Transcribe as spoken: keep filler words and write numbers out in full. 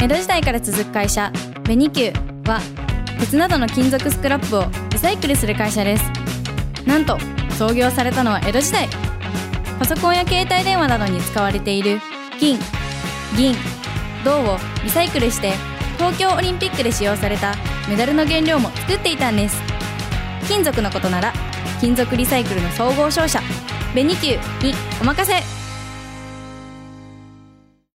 江戸時代から続く会社ベニキューは鉄などの金属スクラップをリサイクルする会社です。なんと創業されたのは江戸時代。パソコンや携帯電話などに使われている金、銀、銅をリサイクルして東京オリンピックで使用されたメダルの原料も作っていたんです。金属のことなら金属リサイクルの総合商社ベニキューにお任せ。